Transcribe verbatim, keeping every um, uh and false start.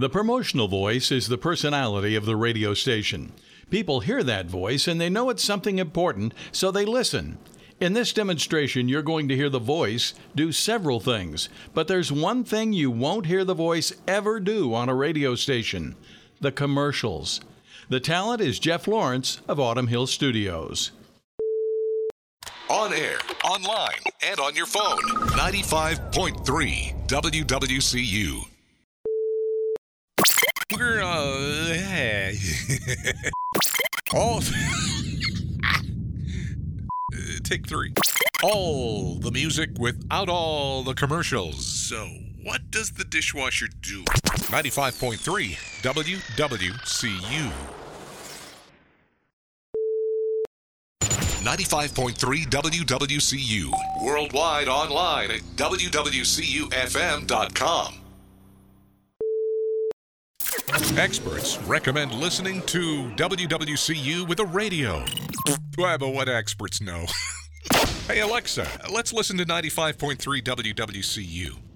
The promotional voice is the personality of the radio station. People hear that voice and they know it's something important, so they listen. In this demonstration, you're going to hear the voice do several things, but there's one thing you won't hear the voice ever do on a radio station: the commercials. The talent is Jeff Lawrence of Autumn Hill Studios. On air, online, and on your phone. ninety-five point three W W C U. We're, uh, hey. all, take three. All the music without all the commercials. So, what does the dishwasher do? ninety-five point three W W C U. ninety-five point three W W C U. Worldwide online at W W C U F M dot com. Experts recommend listening to W W C U with a radio. Well, but what experts know? Hey, Alexa, let's listen to ninety-five point three W W C U.